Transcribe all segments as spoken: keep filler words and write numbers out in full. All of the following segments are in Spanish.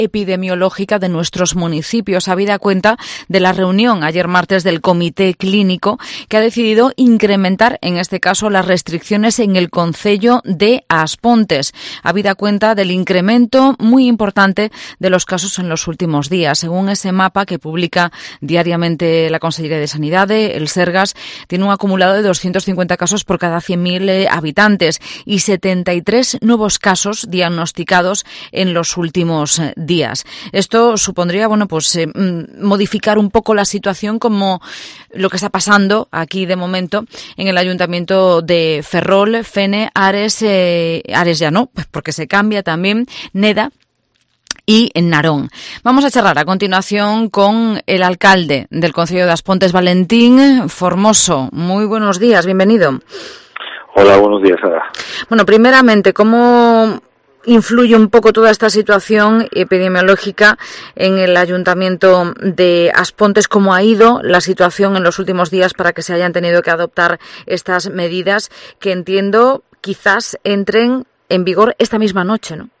epidemiológica de nuestros municipios, habida cuenta de la reunión ayer martes del Comité Clínico, que ha decidido incrementar, en este caso, las restricciones en el concello de Aspontes, habida cuenta del incremento muy importante de los casos en los últimos días. Según ese mapa que publica diariamente la Consellería de Sanidad, el Sergas tiene un acumulado de doscientos cincuenta casos por cada cien mil eh, habitantes y setenta y tres nuevos casos diagnosticados en los últimos eh, días. Esto supondría, bueno, pues eh, modificar un poco la situación, como lo que está pasando aquí de momento en el Ayuntamiento de Ferrol, Fene, Ares, eh, Ares ya no, pues porque se cambia también, Neda y en Narón. Vamos a charlar a continuación con el alcalde del concello de Aspontes, Valentín Formoso. Muy buenos días, bienvenido. Hola, buenos días, Ada. Bueno, primeramente, ¿cómo influye un poco toda esta situación epidemiológica en el Ayuntamiento de Aspontes? ¿Cómo ha ido la situación en los últimos días para que se hayan tenido que adoptar estas medidas que, entiendo, quizás entren en vigor esta misma noche, ¿no?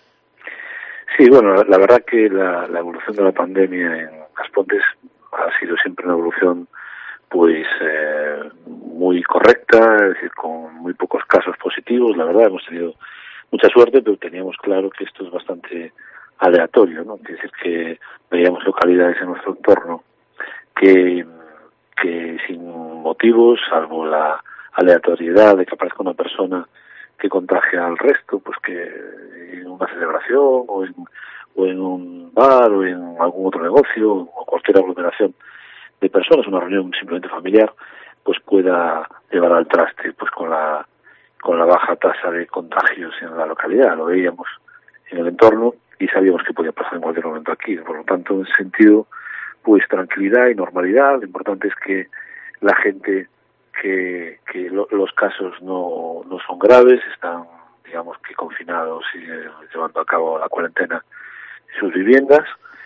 Sí, bueno, la, la verdad que la, la evolución de la pandemia en Aspontes ha sido siempre una evolución pues eh, muy correcta, es decir, con muy pocos casos positivos. La verdad, hemos tenido mucha suerte, pero teníamos claro que esto es bastante aleatorio, ¿no? Es decir, que veíamos localidades en nuestro entorno que, que sin motivos, salvo la aleatoriedad de que aparezca una persona que contagia al resto, pues que en una celebración o en, o en un bar o en algún otro negocio o cualquier aglomeración de personas, una reunión simplemente familiar, pues pueda llevar al traste pues con la con la baja tasa de contagios en la localidad. Lo veíamos en el entorno y sabíamos que podía pasar en cualquier momento aquí. Por lo tanto, en ese sentido, pues tranquilidad y normalidad. Lo importante es que la gente que, que lo, los casos no, no son graves, están, digamos, que confinados y eh, llevando a cabo la cuarentena en sus viviendas.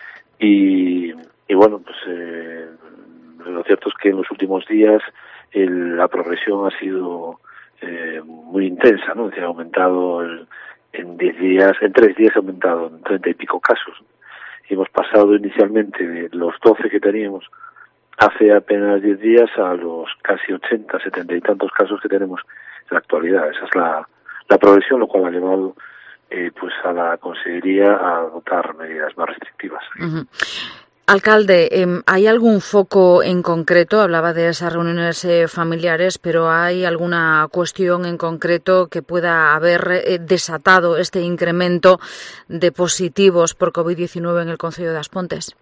Y, y bueno, pues eh, lo cierto es que en los últimos días el, la progresión ha sido eh, muy intensa, ¿no? Se ha aumentado el, en diez días, en tres días ha aumentado en treinta y pico casos. Y hemos pasado inicialmente de los doce que teníamos hace apenas diez días a los casi ochenta, setenta y tantos casos que tenemos en la actualidad. Esa es la, la progresión, lo cual ha llevado eh, pues a la Consellería a adoptar medidas más restrictivas. Uh-huh. Alcalde, eh, ¿hay algún foco en concreto? Hablaba de esas reuniones eh, familiares, pero ¿hay alguna cuestión en concreto que pueda haber eh, desatado este incremento de positivos por COVID diecinueve en el concello de Aspontes?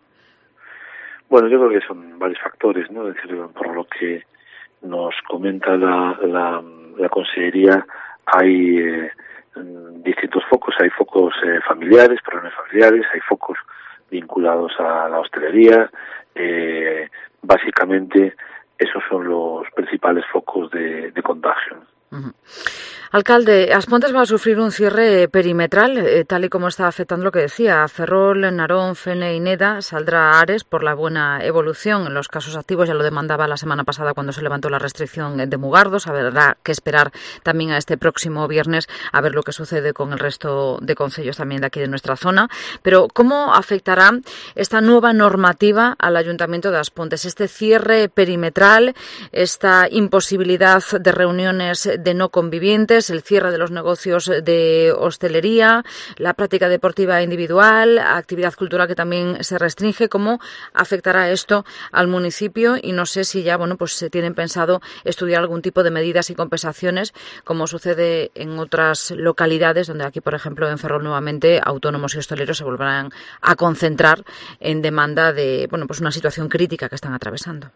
Bueno, yo creo que son varios factores, ¿no? Es decir, por lo que nos comenta la, la, la Consellería, hay eh, distintos focos. Hay focos eh, familiares, problemas familiares, hay focos vinculados a la hostelería. Eh, básicamente, esos son los principales focos de, de contagio. Uh-huh. Alcalde, Aspontes va a sufrir un cierre perimetral, eh, tal y como está afectando lo que decía. Ferrol, Narón, Fene y Neda saldrá Ares por la buena evolución en los casos activos. Ya lo demandaba la semana pasada cuando se levantó la restricción de Mugardos. Habrá que esperar también a este próximo viernes a ver lo que sucede con el resto de concellos también de aquí de nuestra zona. Pero, ¿cómo afectará esta nueva normativa al Ayuntamiento de Aspontes? Este cierre perimetral, esta imposibilidad de reuniones de no convivientes, el cierre de los negocios de hostelería, la práctica deportiva individual, actividad cultural que también se restringe. ¿Cómo afectará esto al municipio? Y no sé si ya, bueno, pues se tienen pensado estudiar algún tipo de medidas y compensaciones, como sucede en otras localidades, donde aquí, por ejemplo, en Ferrol nuevamente autónomos y hosteleros se volverán a concentrar en demanda de, bueno, pues una situación crítica que están atravesando.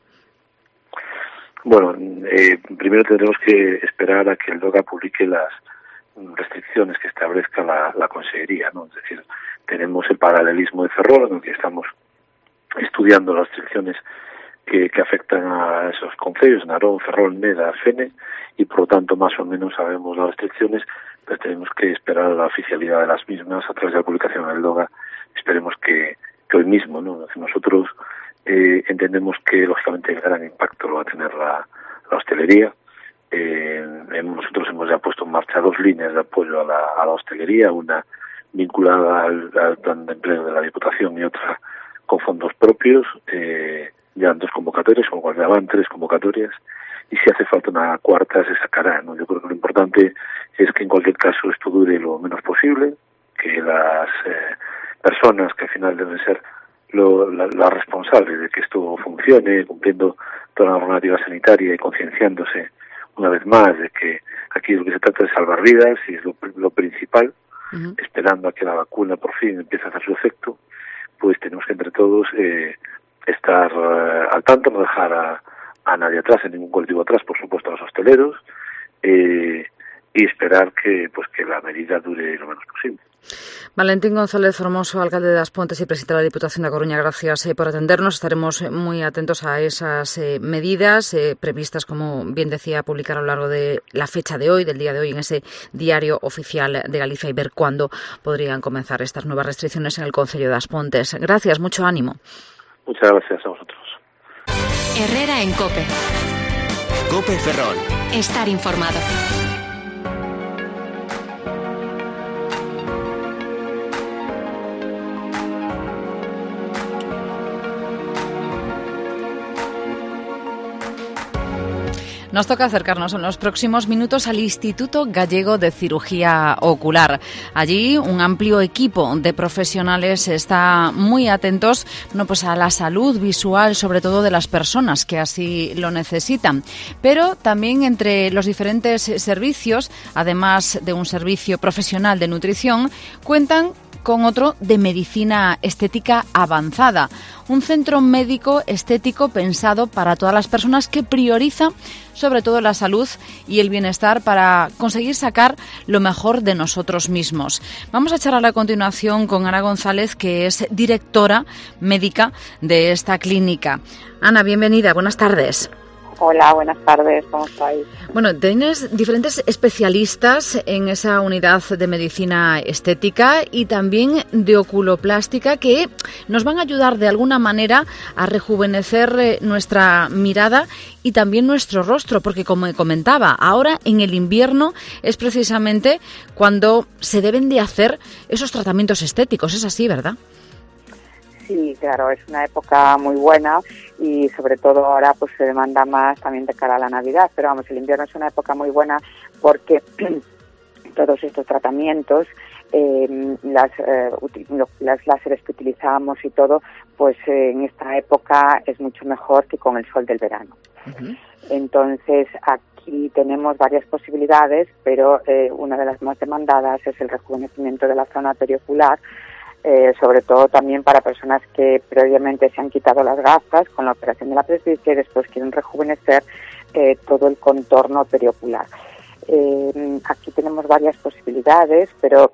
Bueno, eh, primero tendremos que esperar a que el DOGA publique las restricciones que establezca la, la Consellería, ¿no? Es decir, tenemos el paralelismo de Ferrol, en el que estamos estudiando las restricciones que, que afectan a esos concellos, Narón, Ferrol, Neda, Fene, y por lo tanto más o menos sabemos las restricciones, pero tenemos que esperar a la oficialidad de las mismas a través de la publicación en el DOGA. Esperemos que, que hoy mismo, ¿no? Nosotros Eh, entendemos que lógicamente el gran impacto lo va a tener la, la hostelería. Eh, nosotros hemos ya puesto en marcha dos líneas de apoyo a la, a la hostelería, una vinculada al, al plan de empleo de la Diputación y otra con fondos propios. Eh, ya han dos convocatorias, como ya van tres convocatorias, y si hace falta una cuarta se sacará, ¿no? Yo creo que lo importante es que en cualquier caso esto dure lo menos posible, que las eh, personas que al final deben ser lo, la, la responsables de que esto funcione, cumpliendo toda la normativa sanitaria y concienciándose una vez más de que aquí lo que se trata es salvar vidas y es lo, lo principal, uh-huh. esperando a que la vacuna por fin empiece a hacer su efecto, pues tenemos que entre todos eh, estar uh, al tanto, no dejar a, a nadie atrás, a ningún colectivo atrás, por supuesto a los hosteleros, eh, y esperar que pues que la medida dure lo menos posible. Valentín González Formoso, alcalde de As Pontes y presidente de la Diputación de A Coruña, gracias eh, por atendernos. Estaremos muy atentos a esas eh, medidas eh, previstas, como bien decía, publicar a lo largo de la fecha de hoy, del día de hoy, en ese diario oficial de Galicia, y ver cuándo podrían comenzar estas nuevas restricciones en el concello de As Pontes. Gracias, mucho ánimo. Muchas gracias a vosotros. Herrera en COPE. COPE Ferrol. Estar informado. Nos toca acercarnos en los próximos minutos al Instituto Gallego de Cirugía Ocular. Allí un amplio equipo de profesionales está muy atentos no, pues a la salud visual, sobre todo de las personas que así lo necesitan. Pero también entre los diferentes servicios, además de un servicio profesional de nutrición, cuentan con otro de medicina estética avanzada. Un centro médico estético pensado para todas las personas que prioriza sobre todo la salud y el bienestar para conseguir sacar lo mejor de nosotros mismos. Vamos a charlar a continuación con Ana González, que es directora médica de esta clínica. Ana, bienvenida, buenas tardes. Hola, buenas tardes, ¿cómo estáis? Bueno, tienes diferentes especialistas en esa unidad de medicina estética y también de oculoplástica que nos van a ayudar de alguna manera a rejuvenecer nuestra mirada y también nuestro rostro, porque como comentaba, ahora en el invierno es precisamente cuando se deben de hacer esos tratamientos estéticos, es así, ¿verdad? Sí, claro, es una época muy buena y sobre todo ahora pues se demanda más también de cara a la Navidad, pero vamos, el invierno es una época muy buena porque todos estos tratamientos, eh, las, eh, las láseres que utilizamos y todo, pues eh, en esta época es mucho mejor que con el sol del verano. Uh-huh. Entonces aquí tenemos varias posibilidades, pero eh, una de las más demandadas es el rejuvenecimiento de la zona periocular, Eh, sobre todo también para personas que previamente se han quitado las gafas con la operación de la presbicia y después quieren rejuvenecer eh, todo el contorno periocular. Eh, aquí tenemos varias posibilidades, pero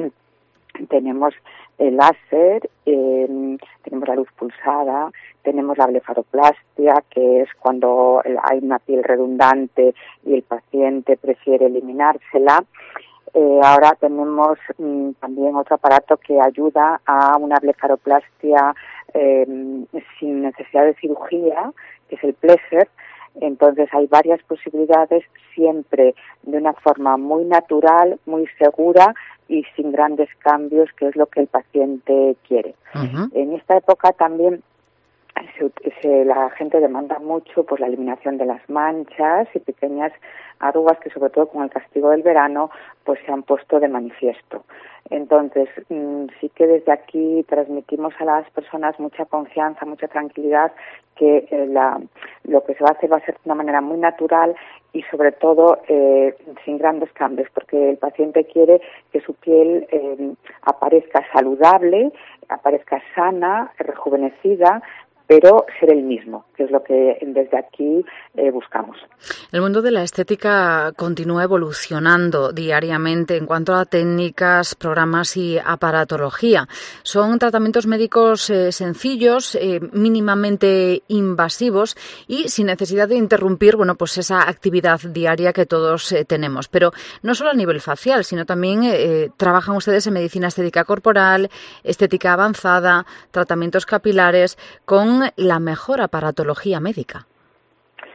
tenemos el láser, eh, tenemos la luz pulsada, tenemos la blefaroplastia, que es cuando hay una piel redundante y el paciente prefiere eliminársela. Eh, ahora tenemos mm, también otro aparato que ayuda a una blefaroplastia eh, sin necesidad de cirugía, que es el Pleasure. Entonces hay varias posibilidades, siempre de una forma muy natural, muy segura y sin grandes cambios, que es lo que el paciente quiere. Uh-huh. En esta época también Se, se, la gente demanda mucho pues la eliminación de las manchas y pequeñas arrugas que sobre todo con el castigo del verano pues se han puesto de manifiesto. Entonces mmm, sí que desde aquí transmitimos a las personas mucha confianza, mucha tranquilidad, que eh, la, lo que se va a hacer va a ser de una manera muy natural y sobre todo eh, sin grandes cambios, porque el paciente quiere que su piel eh, aparezca saludable, aparezca sana, rejuvenecida, pero ser el mismo, que es lo que desde aquí eh, buscamos. El mundo de la estética continúa evolucionando diariamente en cuanto a técnicas, programas y aparatología. Son tratamientos médicos eh, sencillos, eh, mínimamente invasivos y sin necesidad de interrumpir, bueno, pues esa actividad diaria que todos eh, tenemos. Pero no solo a nivel facial, sino también eh, trabajan ustedes en medicina estética corporal, estética avanzada, tratamientos capilares, con la mejor aparatología médica.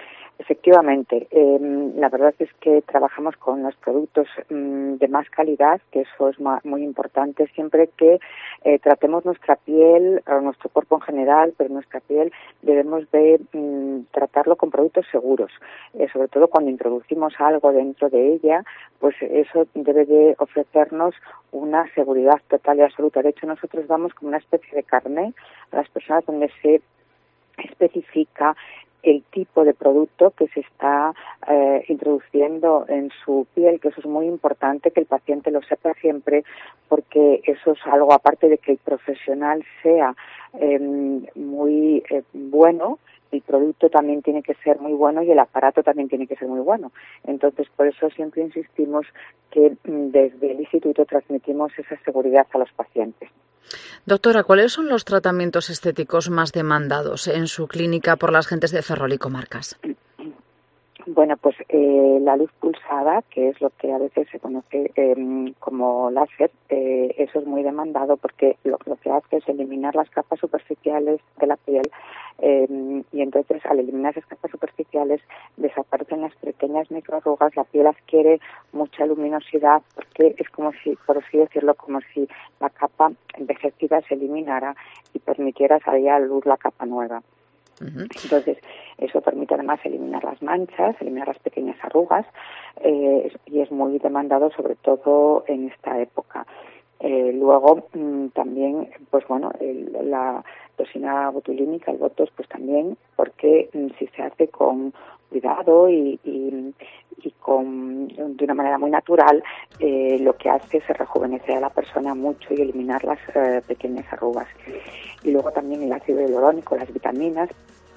Efectivamente, eh, la verdad es que trabajamos con los productos mm, de más calidad, que eso es ma- muy importante, siempre que eh, tratemos nuestra piel, o nuestro cuerpo en general, pero nuestra piel debemos de mm, tratarlo con productos seguros, eh, sobre todo cuando introducimos algo dentro de ella, pues eso debe de ofrecernos una seguridad total y absoluta. De hecho, nosotros damos como una especie de carné a las personas donde se especifica el tipo de producto que se está eh, introduciendo en su piel, que eso es muy importante que el paciente lo sepa siempre, porque eso es algo, aparte de que el profesional sea eh, muy eh, bueno, el producto también tiene que ser muy bueno y el aparato también tiene que ser muy bueno. Entonces, por eso siempre insistimos que desde el instituto transmitimos esa seguridad a los pacientes. Doctora, ¿cuáles son los tratamientos estéticos más demandados en su clínica por las gentes de Ferrol y comarcas? Bueno, pues eh, la luz pulsada, que es lo que a veces se conoce eh, como láser, eh, eso es muy demandado porque lo, lo que hace es eliminar las capas superficiales de la piel eh, y entonces al eliminar esas capas superficiales desaparecen las pequeñas microarrugas, la piel adquiere mucha luminosidad porque es como si, por así decirlo, como si la capa envejecida se eliminara y permitiera salir a la luz la capa nueva. Entonces, eso permite además eliminar las manchas, eliminar las pequeñas arrugas eh, y es muy demandado sobre todo en esta época. Eh, luego mmm, también, pues bueno, el, la toxina botulínica, el botox, pues también, porque mmm, si se hace con cuidado y, y, y con de una manera muy natural, eh, lo que hace es rejuvenecer a la persona mucho y eliminar las eh, pequeñas arrugas. Y luego también el ácido hialurónico, las vitaminas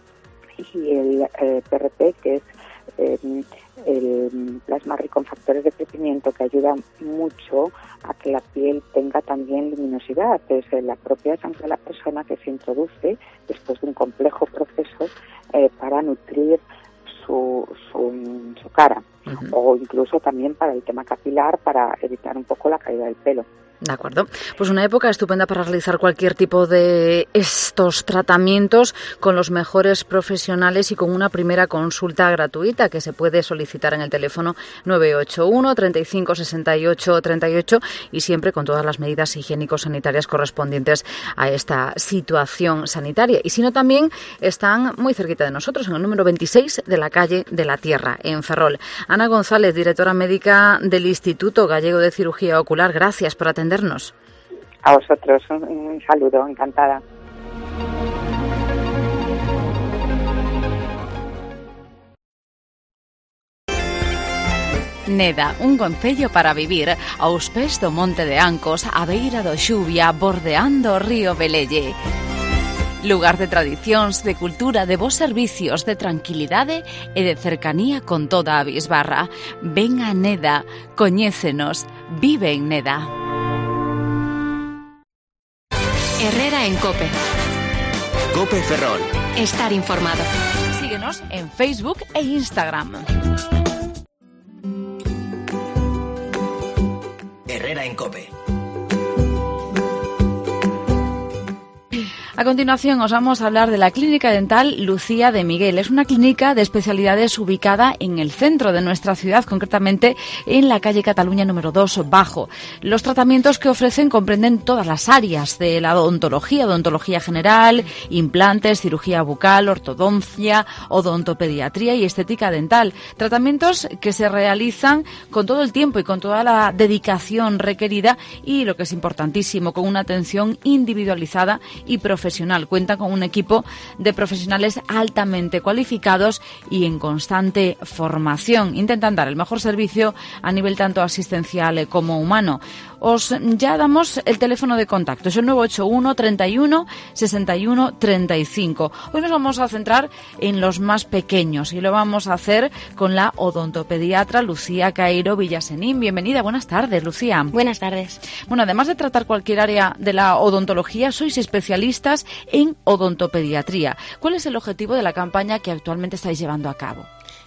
y el eh, P R P, que es eh, el plasma rico en factores de crecimiento, que ayuda mucho a que la piel tenga también luminosidad. Es la propia sangre de la persona que se introduce después de un complejo proceso eh, para nutrir su, su, su cara, uh-huh. O incluso también para el tema capilar, para evitar un poco la caída del pelo. De acuerdo. Pues una época estupenda para realizar cualquier tipo de estos tratamientos con los mejores profesionales y con una primera consulta gratuita que se puede solicitar en el teléfono nueve ocho uno, treinta y cinco, sesenta y ocho, treinta y ocho y siempre con todas las medidas higiénico-sanitarias correspondientes a esta situación sanitaria. Y si no, también están muy cerquita de nosotros, en el número veintiséis de la calle de la Tierra, en Ferrol. Ana González, directora médica del Instituto Gallego de Cirugía Ocular, gracias por atender. A vosotros, un, un saludo, encantada. Neda, un concello para vivir aos pés do Monte de Ancos, a beira do Xuvia, bordeando o río Velelle. Lugar de tradicións, de cultura, de bons servicios, de tranquilidade e de cercanía con toda a bisbarra. Ven a Neda, coñécenos, vive en Neda. Herrera en COPE. COPE Ferrol. Estar informado. Síguenos en Facebook e Instagram. Herrera en COPE. A continuación os vamos a hablar de la Clínica Dental Lucía de Miguel. Es una clínica de especialidades ubicada en el centro de nuestra ciudad, concretamente en la calle Cataluña número dos, Bajo. Los tratamientos que ofrecen comprenden todas las áreas de la odontología, odontología general, implantes, cirugía bucal, ortodoncia, odontopediatría y estética dental. Tratamientos que se realizan con todo el tiempo y con toda la dedicación requerida y, lo que es importantísimo, con una atención individualizada y profesional. Cuenta con un equipo de profesionales altamente cualificados y en constante formación. Intentan dar el mejor servicio a nivel tanto asistencial como humano. Os ya damos el teléfono de contacto, es el nueve ocho uno, treinta y uno, sesenta y uno, treinta y cinco. Hoy nos vamos a centrar en los más pequeños y lo vamos a hacer con la odontopediatra Lucía Cairo Villasenín. Bienvenida, buenas tardes, Lucía. Buenas tardes. Bueno, además de tratar cualquier área de la odontología, sois especialistas en odontopediatría. ¿Cuál es el objetivo de la campaña que actualmente estáis llevando a cabo?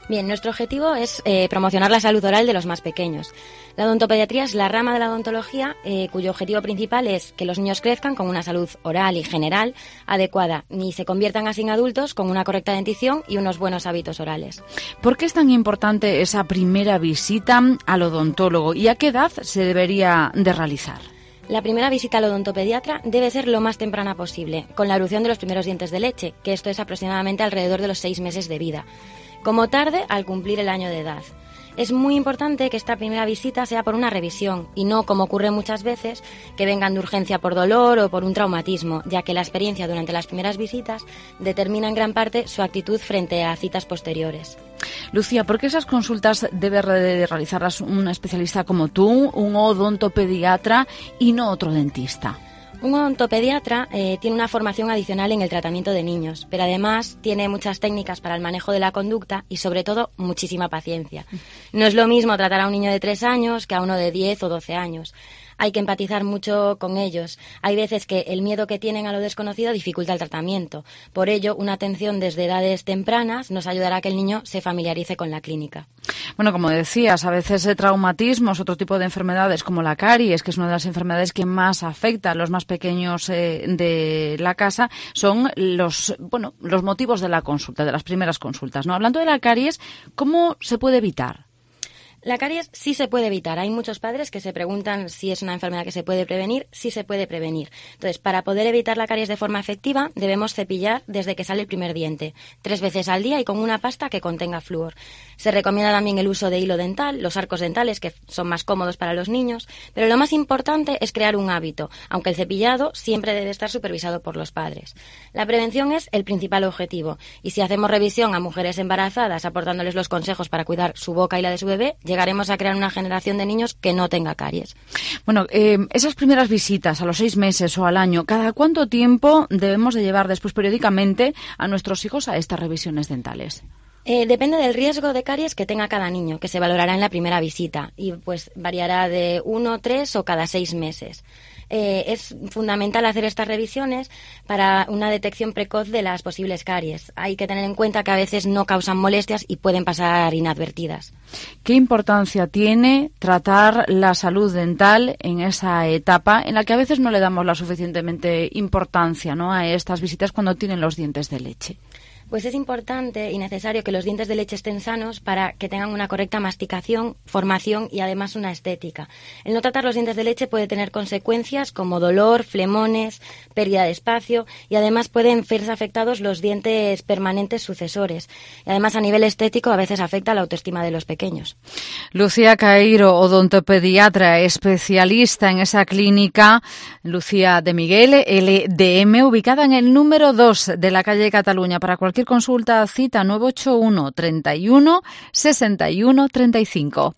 Bien, nuestro objetivo es eh, promocionar la salud oral de los más pequeños. La odontopediatría es la rama de la odontología eh, cuyo objetivo principal es que los niños crezcan con una salud oral y general adecuada y se conviertan así en adultos con una correcta dentición y unos buenos hábitos orales. ¿Por qué es tan importante esa primera visita al odontólogo y a qué edad se debería de realizar? La primera visita al odontopediatra debe ser lo más temprana posible, con la erupción de los primeros dientes de leche, que esto es aproximadamente alrededor de los seis meses de vida. Como tarde, al cumplir el año de edad. Es muy importante que esta primera visita sea por una revisión y no, como ocurre muchas veces, que vengan de urgencia por dolor o por un traumatismo, ya que la experiencia durante las primeras visitas determina en gran parte su actitud frente a citas posteriores. Lucía, ¿por qué esas consultas debe realizarlas un especialista como tú, un odontopediatra y no otro dentista? Un odontopediatra eh, tiene una formación adicional en el tratamiento de niños, pero además tiene muchas técnicas para el manejo de la conducta y, sobre todo, muchísima paciencia. No es lo mismo tratar a un niño de tres años que a uno de diez o doce años. Hay que empatizar mucho con ellos. Hay veces que el miedo que tienen a lo desconocido dificulta el tratamiento. Por ello, una atención desde edades tempranas nos ayudará a que el niño se familiarice con la clínica. Bueno, como decías, a veces traumatismos, otro tipo de enfermedades como la caries, que es una de las enfermedades que más afecta a los más pequeños eh, de la casa, son los, bueno, los motivos de la consulta, de las primeras consultas, ¿no? Hablando de la caries, ¿cómo se puede evitar? La caries sí se puede evitar. Hay muchos padres que se preguntan si es una enfermedad que se puede prevenir. Sí se puede prevenir. Entonces, para poder evitar la caries de forma efectiva, debemos cepillar desde que sale el primer diente, tres veces al día y con una pasta que contenga flúor. Se recomienda también el uso de hilo dental, los arcos dentales, que son más cómodos para los niños, pero lo más importante es crear un hábito, aunque el cepillado siempre debe estar supervisado por los padres. La prevención es el principal objetivo, y si hacemos revisión a mujeres embarazadas aportándoles los consejos para cuidar su boca y la de su bebé, llegaremos a crear una generación de niños que no tenga caries. Bueno, eh, esas primeras visitas a los seis meses o al año, ¿cada cuánto tiempo debemos de llevar después periódicamente a nuestros hijos a estas revisiones dentales? Eh, depende del riesgo de caries que tenga cada niño, que se valorará en la primera visita y pues variará de uno, tres o cada seis meses. Eh, es fundamental hacer estas revisiones para una detección precoz de las posibles caries. Hay que tener en cuenta que a veces no causan molestias y pueden pasar inadvertidas. ¿Qué importancia tiene tratar la salud dental en esa etapa en la que a veces no le damos la suficientemente importancia, ¿no?, a estas visitas cuando tienen los dientes de leche? Pues es importante y necesario que los dientes de leche estén sanos para que tengan una correcta masticación, formación y además una estética. El no tratar los dientes de leche puede tener consecuencias como dolor, flemones, pérdida de espacio y además pueden verse afectados los dientes permanentes sucesores. Y además a nivel estético a veces afecta la autoestima de los pequeños. Lucía Caeiro, odontopediatra, especialista en esa clínica Lucía de Miguel, L D M, ubicada en el número dos de la calle Cataluña. Para cualquier consulta, cita nueve ocho uno, treinta y uno, sesenta y uno, treinta y cinco.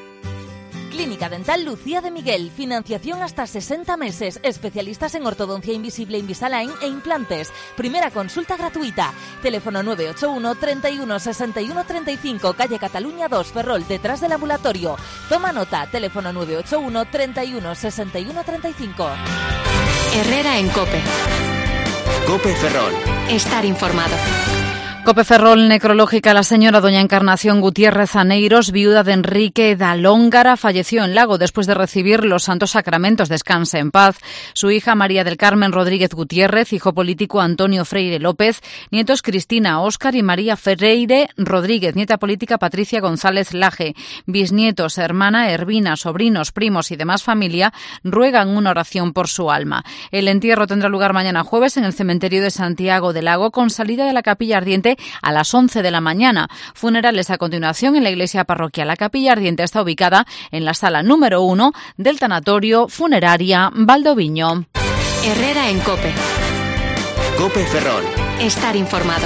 Clínica Dental Lucía de Miguel. Financiación hasta sesenta meses. Especialistas en ortodoncia invisible, Invisalign e implantes. Primera consulta gratuita. Teléfono nueve ocho uno, treinta y uno, sesenta y uno, treinta y cinco. Calle Cataluña dos, Ferrol, detrás del ambulatorio. Toma nota. Teléfono nueve ocho uno, treinta y uno, sesenta y uno, treinta y cinco. Herrera en COPE. COPE Ferrol. Estar informado. COPE Ferrol necrológica. La señora doña Encarnación Gutiérrez Aneiros, viuda de Enrique Dalóngara, falleció en Lago después de recibir los santos sacramentos. Descanse en paz. Su hija María del Carmen Rodríguez Gutiérrez, hijo político Antonio Freire López, nietos Cristina, Óscar y María Freire Rodríguez, nieta política Patricia González Laje, bisnietos, hermana Hervina, sobrinos, primos y demás familia ruegan una oración por su alma. El entierro tendrá lugar mañana jueves en el cementerio de Santiago del Lago con salida de la Capilla Ardiente a las once de la mañana. Funerales a continuación en la iglesia parroquial. La Capilla Ardiente está ubicada en la sala número uno del tanatorio Funeraria Valdoviño. Herrera en COPE. COPE Ferrol. Estar informado.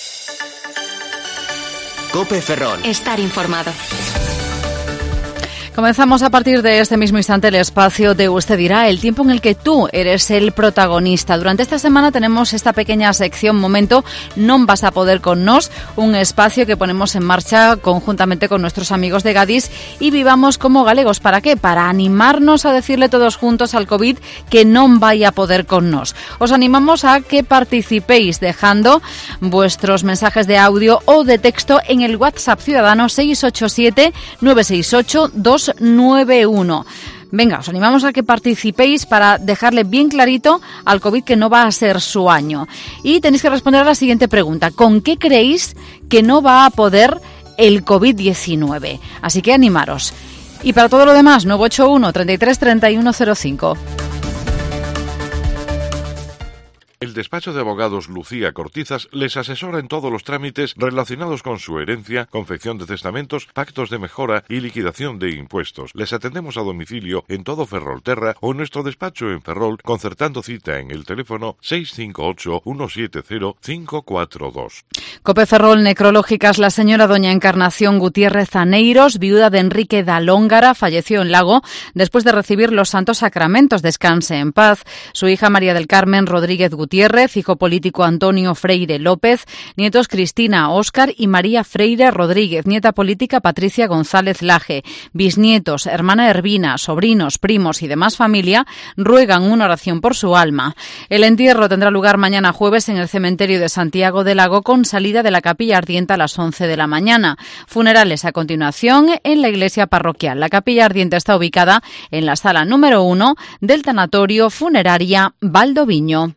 COPE Ferrol. Estar informado. Comenzamos a partir de este mismo instante el espacio de Usted dirá, el tiempo en el que tú eres el protagonista. Durante esta semana tenemos esta pequeña sección Momento Non vas a poder con nos, un espacio que ponemos en marcha conjuntamente con nuestros amigos de Gadis y Vivamos como galegos. ¿Para qué? Para animarnos a decirle todos juntos al COVID que non vai a poder con nos. Os animamos a que participéis dejando vuestros mensajes de audio o de texto en el WhatsApp ciudadano seis ocho siete nueve seis ocho dos nueve uno. Venga, os animamos a que participéis para dejarle bien clarito al COVID que no va a ser su año. Y tenéis que responder a la siguiente pregunta. ¿Con qué creéis que no va a poder el COVID diecinueve? Así que animaros. Y para todo lo demás, nueve ocho uno, treinta y tres, treinta y uno cero cinco. El despacho de abogados Lucía Cortizas les asesora en todos los trámites relacionados con su herencia, confección de testamentos, pactos de mejora y liquidación de impuestos. Les atendemos a domicilio en todo Ferrolterra o en nuestro despacho en Ferrol, concertando cita en el teléfono seis cinco ocho, uno siete cero, cinco cuatro dos. Cope Ferrol Necrológicas, la señora doña Encarnación Gutiérrez Aneiros, viuda de Enrique Dalóngara, falleció en Lago después de recibir los santos sacramentos. Descanse en paz. Su hija María del Carmen Rodríguez Gutiérrez Gutiérrez, hijo político Antonio Freire López, nietos Cristina, Óscar y María Freire Rodríguez, nieta política Patricia González Laje, bisnietos, hermana Hervina, sobrinos, primos y demás familia ruegan una oración por su alma. El entierro tendrá lugar mañana jueves en el cementerio de Santiago del Lago con salida de la capilla ardiente a las once de la mañana. Funerales a continuación en la iglesia parroquial. La capilla ardiente está ubicada en la sala número uno del tanatorio Funeraria Valdoviño.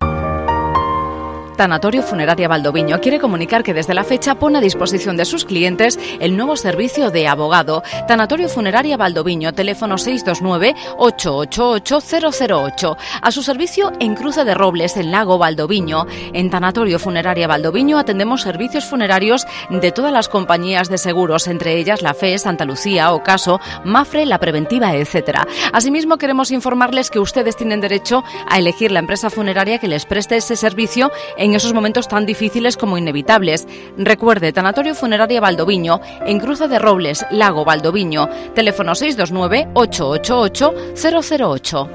Tanatorio Funeraria Valdoviño quiere comunicar que desde la fecha pone a disposición de sus clientes el nuevo servicio de abogado. Tanatorio Funeraria Valdoviño, teléfono seis dos nueve, ocho ocho ocho, cero cero ocho. A su servicio en Cruce de Robles, en Lago Valdoviño. En Tanatorio Funeraria Valdoviño atendemos servicios funerarios de todas las compañías de seguros, entre ellas la F E, Santa Lucía, Ocaso, Mafre, La Preventiva, etcétera. Asimismo, queremos informarles que ustedes tienen derecho a elegir la empresa funeraria que les preste ese servicio en en esos momentos tan difíciles como inevitables. Recuerde, Tanatorio Funeraria Valdoviño, en Cruce de Robles, Lago Valdoviño, teléfono seis dos nueve, ocho ocho ocho, cero cero ocho.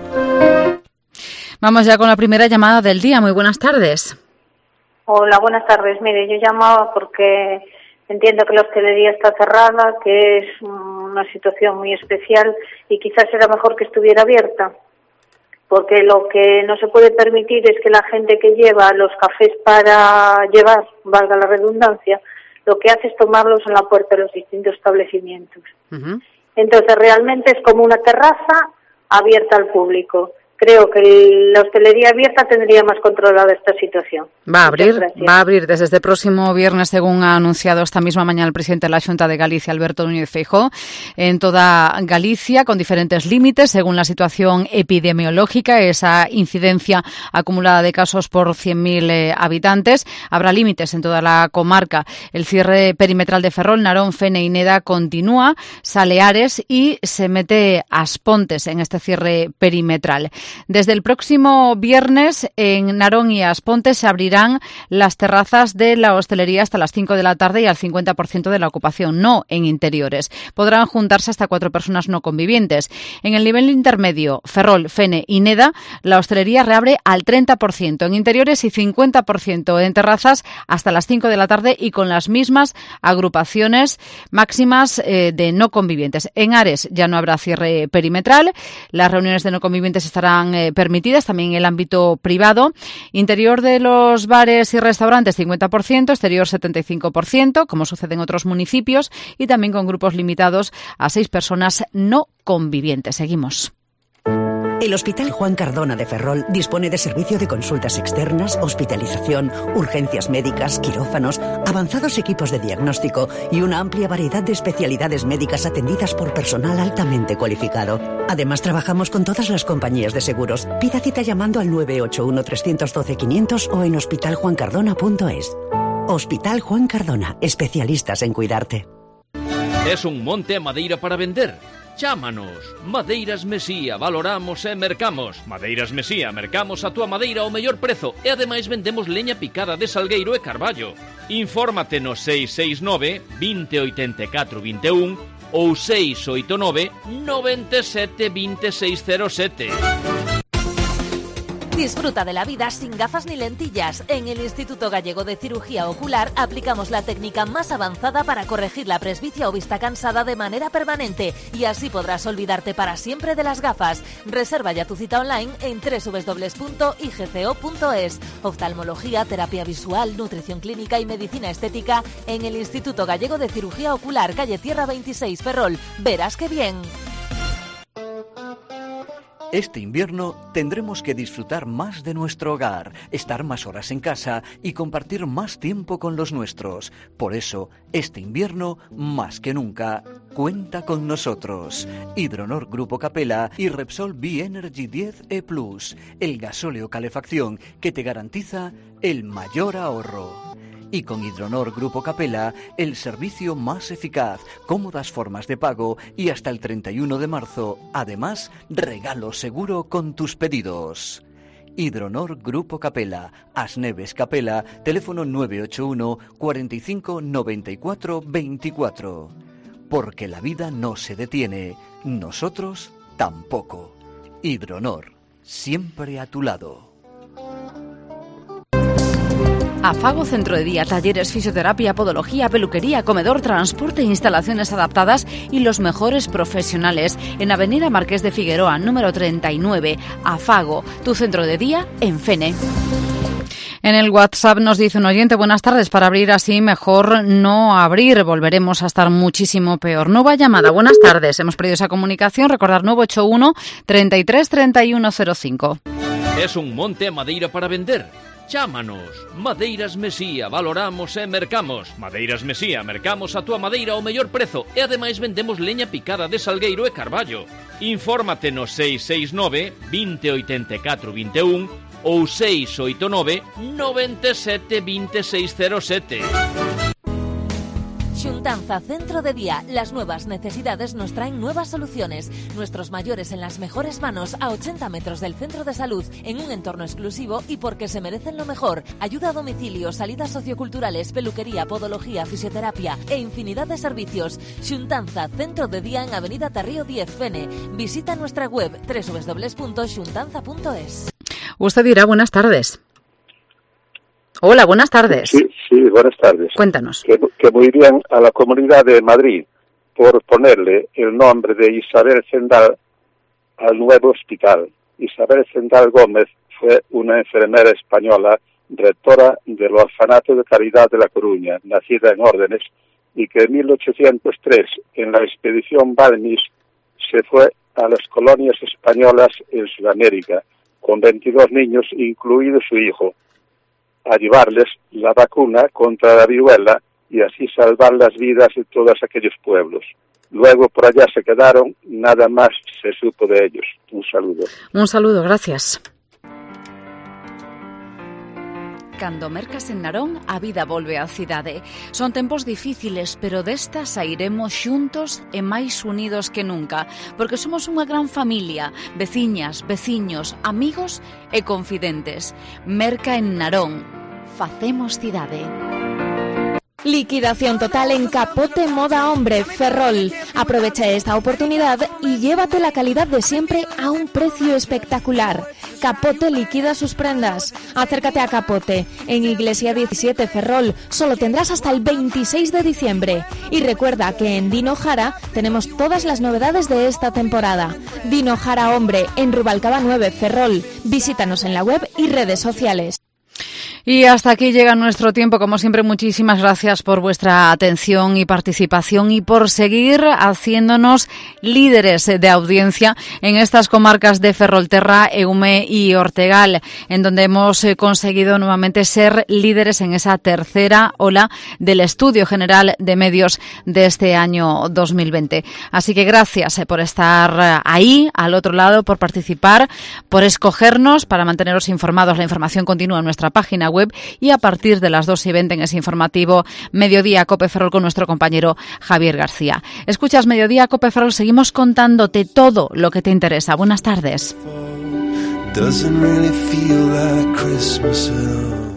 Vamos ya con la primera llamada del día. Muy buenas tardes. Hola, buenas tardes. Mire, yo llamaba porque entiendo que la hostelería está cerrada, que es una situación muy especial y quizás era mejor que estuviera abierta. Porque lo que no se puede permitir es que la gente que lleva los cafés para llevar, valga la redundancia, lo que hace es tomarlos en la puerta de los distintos establecimientos. Uh-huh. Entonces, realmente es como una terraza abierta al público. Creo que la hostelería abierta tendría más controlada esta situación. Va a abrir, va a abrir desde este próximo viernes, según ha anunciado esta misma mañana el presidente de la Xunta de Galicia, Alberto Núñez Feijóo, en toda Galicia, con diferentes límites, según la situación epidemiológica, esa incidencia acumulada de casos por cien mil eh, habitantes. Habrá límites en toda la comarca. El cierre perimetral de Ferrol, Narón, Fene y Neda continúa, sale Ares y se mete Aspontes en este cierre perimetral. Desde el próximo viernes en Narón y Aspontes se abrirán las terrazas de la hostelería hasta las cinco de la tarde y al cincuenta por ciento de la ocupación, no en interiores. Podrán juntarse hasta cuatro personas no convivientes. En el nivel intermedio, Ferrol, Fene y Neda, la hostelería reabre al treinta por ciento en interiores y cincuenta por ciento en terrazas hasta las cinco de la tarde y con las mismas agrupaciones máximas eh, de no convivientes. En Ares ya no habrá cierre perimetral. Las reuniones de no convivientes estarán eh, permitidas también en el ámbito privado. Interior de los bares y restaurantes cincuenta por ciento, exterior setenta y cinco por ciento, como sucede en otros municipios, y también con grupos limitados a seis personas no convivientes. Seguimos. El Hospital Juan Cardona de Ferrol dispone de servicio de consultas externas, hospitalización, urgencias médicas, quirófanos, avanzados equipos de diagnóstico y una amplia variedad de especialidades médicas atendidas por personal altamente cualificado. Además, trabajamos con todas las compañías de seguros. Pida cita llamando al nueve ocho uno, tres uno dos, quinientos o en hospital juan cardona punto es. Hospital Juan Cardona, especialistas en cuidarte. Es un monte a madeira para vender? Chámanos. Madeiras Mesía, valoramos e mercamos. Madeiras Mesía, mercamos a túa madeira ao mellor prezo e ademais vendemos leña picada de salgueiro e carballo. Infórmate no seis seis nove, veinte, oitenta e catro, vinte e un ou seis oito nove, nove sete, dos seis cero sete. Disfruta de la vida sin gafas ni lentillas. En el Instituto Gallego de Cirugía Ocular aplicamos la técnica más avanzada para corregir la presbicia o vista cansada de manera permanente y así podrás olvidarte para siempre de las gafas. Reserva ya tu cita online en doble u doble u doble u punto i ge ce o punto es. Oftalmología, terapia visual, nutrición clínica y medicina estética en el Instituto Gallego de Cirugía Ocular, calle Tierra veintiséis, Ferrol. Verás qué bien. Este invierno tendremos que disfrutar más de nuestro hogar, estar más horas en casa y compartir más tiempo con los nuestros. Por eso, este invierno, más que nunca, cuenta con nosotros. Hidronor Grupo Capella y Repsol B-Energy diez E Plus, el gasóleo calefacción que te garantiza el mayor ahorro. Y con Hidronor Grupo Capella, el servicio más eficaz, cómodas formas de pago y hasta el treinta y uno de marzo, además, regalo seguro con tus pedidos. Hidronor Grupo Capella, Asneves Capella, teléfono nueve ocho uno, cuarenta y cinco, noventa y cuatro, veinticuatro. Porque la vida no se detiene, nosotros tampoco. Hidronor, siempre a tu lado. Afago Centro de Día, talleres, fisioterapia, podología, peluquería, comedor, transporte, instalaciones adaptadas y los mejores profesionales. En Avenida Marqués de Figueroa, número treinta y nueve. Afago, tu centro de día en Fene. En el WhatsApp nos dice un oyente, buenas tardes, para abrir así mejor no abrir, volveremos a estar muchísimo peor. Nueva llamada, buenas tardes, hemos perdido esa comunicación, recordar nueve ocho uno, treinta y tres, treinta y uno cero cinco. Es un monte madeira para vender. Chámanos. Madeiras Mesía, valoramos e mercamos. Madeiras Mesía, mercamos a túa madeira ao mellor prezo e ademais vendemos leña picada de salgueiro e carballo. Infórmate no seis seis nove, veinte, oitenta e catro, vinte e un ou seis oito nove, nove sete, dos seis cero sete. Xuntanza Centro de Día. Las nuevas necesidades nos traen nuevas soluciones. Nuestros mayores en las mejores manos a ochenta metros del centro de salud, en un entorno exclusivo y porque se merecen lo mejor. Ayuda a domicilio, salidas socioculturales, peluquería, podología, fisioterapia e infinidad de servicios. Xuntanza Centro de Día en Avenida Tarrío diez, Fene. Visita nuestra web doble u doble u doble u punto xuntanza punto es. Usted dirá buenas tardes. Hola, buenas tardes. Sí, sí, buenas tardes. Cuéntanos. Que, que muy bien a la Comunidad de Madrid por ponerle el nombre de Isabel Zendal al nuevo hospital. Isabel Zendal Gómez fue una enfermera española, rectora del Orfanato de Caridad de La Coruña, nacida en Órdenes, y que en mil ochocientos tres, en la expedición Balmis, se fue a las colonias españolas en Sudamérica, con veintidós niños, incluido su hijo, a llevarles la vacuna contra la viruela y así salvar las vidas de todos aquellos pueblos. Luego por allá se quedaron, nada más se supo de ellos. Un saludo. Un saludo, gracias. Cando mercas en Narón, a vida volve á cidade. Son tempos difíciles, pero destas sairemos xuntos e máis unidos que nunca, porque somos unha gran familia, veciñas, veciños, amigos e confidentes. Merca en Narón. Facemos cidade. Liquidación total en Capote Moda Hombre, Ferrol. Aprovecha esta oportunidad y llévate la calidad de siempre a un precio espectacular. Capote liquida sus prendas. Acércate a Capote, en Iglesia diecisiete, Ferrol. Solo tendrás hasta el veintiséis de diciembre. Y recuerda que en Dino Jara tenemos todas las novedades de esta temporada. Dino Jara Hombre, en Rubalcaba nueve, Ferrol. Visítanos en la web y redes sociales. Y hasta aquí llega nuestro tiempo. Como siempre, muchísimas gracias por vuestra atención y participación y por seguir haciéndonos líderes de audiencia en estas comarcas de Ferrolterra, Eume y Ortegal, en donde hemos conseguido nuevamente ser líderes en esa tercera ola del Estudio General de Medios de este año dos mil veinte. Así que gracias por estar ahí, al otro lado, por participar, por escogernos para manteneros informados. La información continúa en nuestra página web y a partir de las dos y veinte en ese informativo Mediodía Cope Ferrol con nuestro compañero Javier García. Escuchas Mediodía Cope Ferrol, seguimos contándote todo lo que te interesa. Buenas tardes.